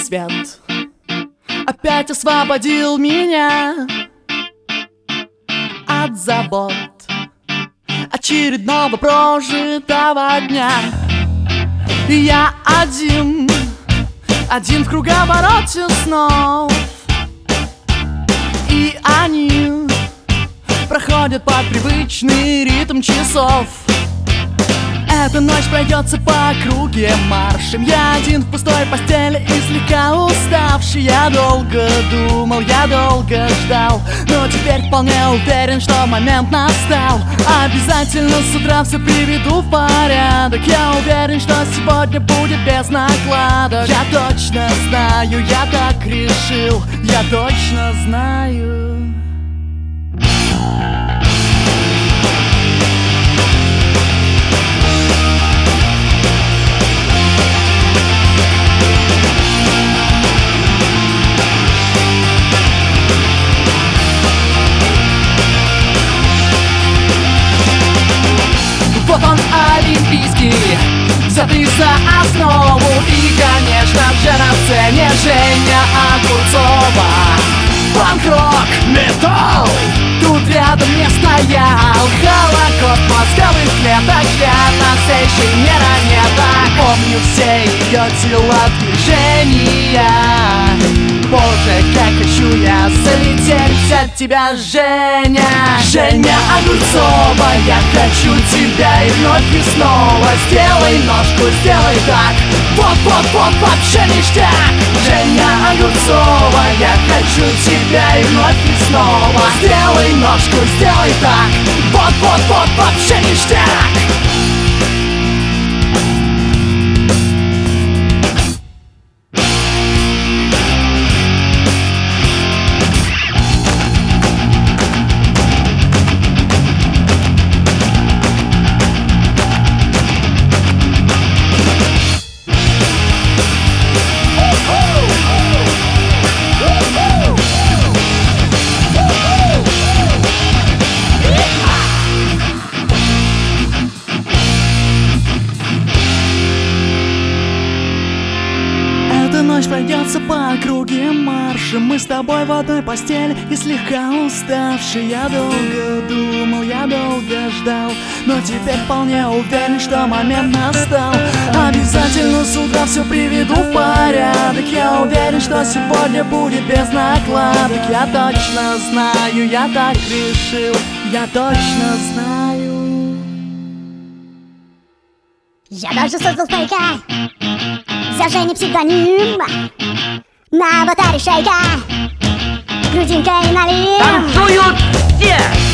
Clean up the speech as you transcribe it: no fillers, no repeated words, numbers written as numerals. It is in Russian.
свет опять освободил меня от забот очередного прожитого дня. И я один в круговороте снов, и они проходят под привычный ритм часов. Эта ночь пройдется по округе маршем. Я один в пустой постели и слегка уставший. Я долго думал, я долго ждал, но теперь вполне уверен, что момент настал. Обязательно с утра все приведу в порядок. Я уверен, что сегодня будет без накладок. Я точно знаю, я так решил, я точно знаю. Вот он, олимпийский, взятый за основу. И, конечно же, на сцене Женя Огурцова. Панк-рок, металл, тут рядом не стоял. Холокост мозговых клеток, я на сейшей нейронетах. Помню все ее телодвижения. Боже, как хочу я залететь от тебя, Женя. Женя Огурцова, я хочу тебя и вновь и снова. Сделай ножку, сделай так, вот, вообще ништяк. Женя Огурцова, я хочу тебя и вновь и снова. Сделай ножку, сделай так, вот, вообще ништяк. Ночь пройдется по округе маршем. Мы с тобой в одной постели и слегка уставший. Я долго думал, я долго ждал, но теперь вполне уверен, что момент настал. Обязательно с утра все приведу в порядок. Я уверен, что сегодня будет без накладок. Я точно знаю, я так решил, я точно знаю. Я даже создал фейка, взял Жене псевдоним. На аватаре шейка, грудинкой налим. Танцуют все!